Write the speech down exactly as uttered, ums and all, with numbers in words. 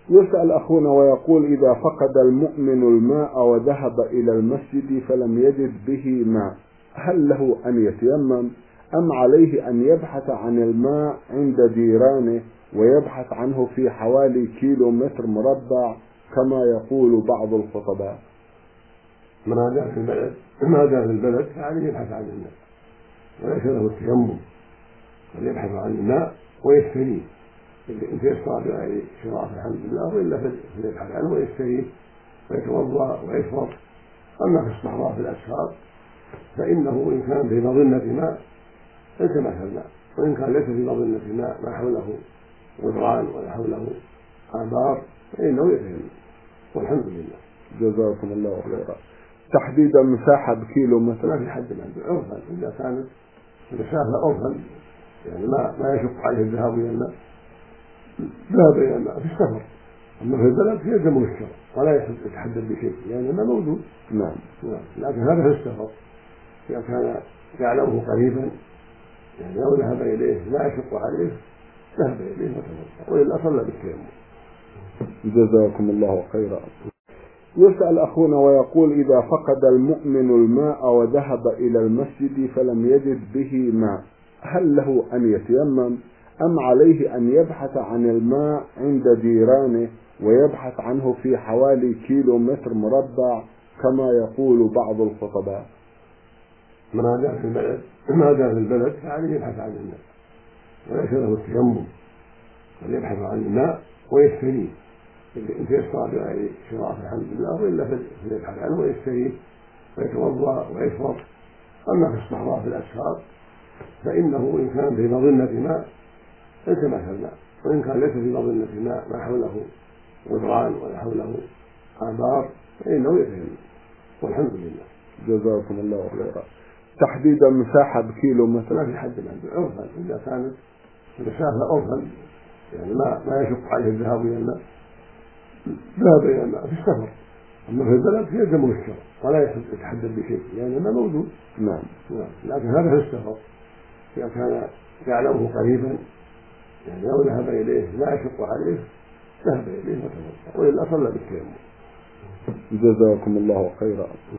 يسأل أخونا ويقول: إذا فقد المؤمن الماء وذهب إلى المسجد فلم يجد به ماء، هل له أن يتيمم أم عليه أن يبحث عن الماء عند جيرانه ويبحث عنه في حوالي كيلو متر مربع كما يقول بعض الخطباء؟ ما دام في البلد ما دام في البلد فعليه يبحث عن الماء، وليس له التيمم، بل يبحث عن الماء ويشتريه إن تيسر بغير شراء الحمد لله، وإلا فليبحث عنه ويشتريه ويتوضأ ويشرب. أما في الصحراء في الأسفار فإنه إن كان في مظنة ماء التمس الماء، وإن كان ليس في مظنة ماء ما حوله غدران ولا حوله آبار فإنه يتيمم، والحمد لله. جزاكم الله خيرا. تحديد مساحة بكيلو متر؟ ما في حد عنده عرفا، إذا كانت المسافة عرفا يعني ما ما يشق عليه الذهاب إلى الماء ذهب إلى الماء في السفر. أما في البلد يلزمه الشرع ولا يتحدد بشيء لأن يعني الماء موجود. نعم. لكن هذا في السفر إذا كان يعلمه قريبا يعني لو ذهب إليه لا يشق عليه ذهب إليه وتوضأ، وإلا صلى بالتيمم. جزاكم الله خيرا. يسأل أخونا ويقول: إذا فقد المؤمن الماء وذهب إلى المسجد فلم يجد به ماء، هل له أن يتيمم أم عليه أن يبحث عن الماء عند جيرانه ويبحث عنه في حوالي كيلو متر مربع كما يقول بعض الخطباء؟ ما دام في البلد ما دام في البلد فعليه يبحث عن الماء، وليس له التيمم، بل يبحث عن الماء ويشتريه إن تيسر بغير شراء الحمد لله، وإلا فليبحث عنه ويشتريه ويتوضأ ويشرب. أما في الصحراء في الأسفار فإنه إن كان في مظنة ماء التمس الماء، وإن كان ليس في مظنة ماء ما حوله غدران ولا حوله آبار فإنه يتيمم، والحمد لله. جزاكم الله خيرا. تحديد مساحة بكيلو متر؟ ما في حد عنده عرفا، إذا كانت المسافة عرفا يعني ما ما يشق عليه الذهاب إلى الماء ذهب إلى الماء في السفر. أما في البلد يلزمه الشرع ولا يتحدد بشيء لأن الماء موجود. نعم. لكن هذا في السفر إذا كان يعلمه قريبا يعني لو ذهب إليه لا يشق عليه ذهب إليه وتوضأ، وإلا صلى بالتيمم. جزاكم الله خيرا.